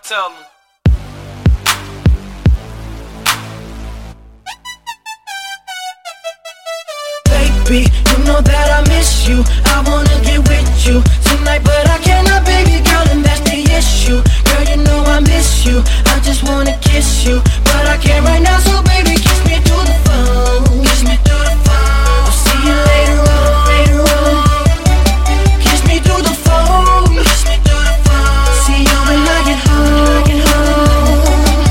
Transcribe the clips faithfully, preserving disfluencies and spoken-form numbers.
tell them. Baby, you know that I miss you. I wanna get with you tonight, but I cannot, baby girl, and that's the issue. Girl, you know I miss you. I just wanna kiss you, but I can't right now, so baby, kiss me through the phone. Kiss me through the phone. I'll see you later on, later on. Kiss me through the phone. Kiss me through the phone. See you when I get home, get home.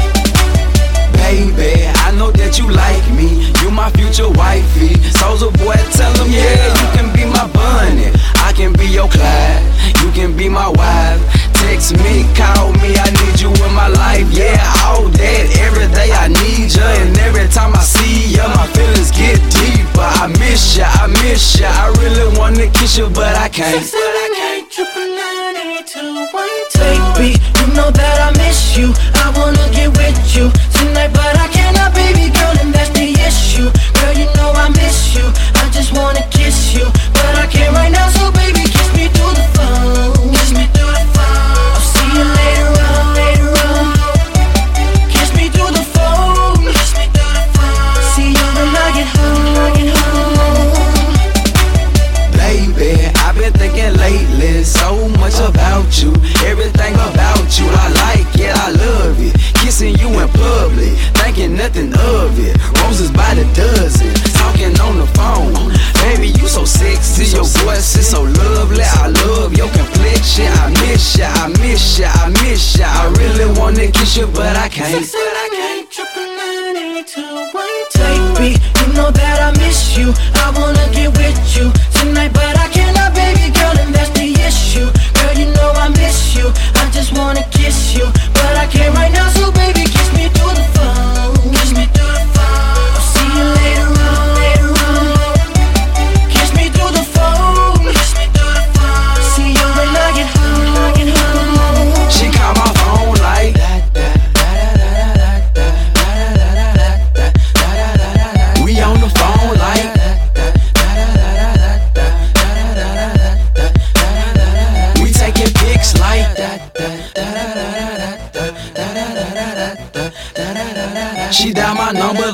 Baby, I know that you like me. You my future wifey. Soulja boy, tell him, yeah, you can be my bunny. I can be your Clyde. You can be my wife. Text me, call me, I need you in my life. Yeah, all that, every day I need you. And every time I see you, my feelings get deeper. I miss ya, I miss ya. I really wanna kiss you, but I can't. Six, seven, eight, triple nine, eight, two, one, two. Baby, you know that I miss you. I wanna get with you tonight, but I cannot, baby girl, and that's the issue. Girl, you know I miss you. I just wanna kiss you, but I can't right now, so baby, kiss me through the phone. Kiss me through the phone. I'll see you later on, later on. Kiss me through the phone. Kiss me through the phone. See you when I get home, get home. Baby, I've been thinking lately so much about you. Everything about you, I like it, I love it. Kissing you in public, thinking nothing of it. Roses by the dozen, talking on the phone. Baby, you so sexy, your voice is so lovely. I love your complexion, I miss ya, I miss ya, I miss ya. I really wanna kiss you, but I can't. Six, seven, eight, triple nine, eight, two, one, two. Baby, you know that I miss you. I wanna get with you tonight, but I cannot, baby girl, and that's the issue. Girl, you know I miss you. I just wanna kiss you, but I can't right now, so baby, kiss me through the phone. Kiss me through the phone. I'll see you later on, later on. Kiss me through the phone. Kiss me through the phone. See you when I get home, get home. She call my phone like we on the phone like we taking pics like she dial my number